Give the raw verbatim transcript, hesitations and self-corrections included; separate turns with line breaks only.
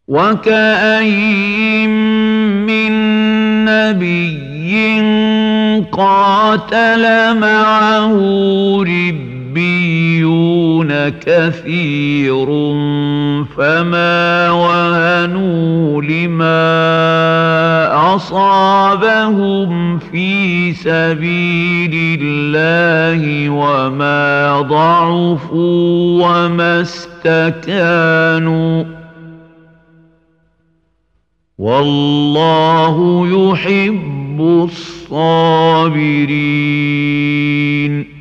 وكأين من نبي قاتل معه ربيون كثير فما وهنوا لما أصابهم في سبيل الله وما ضعفوا وما استكانوا والله يحب الصابرين.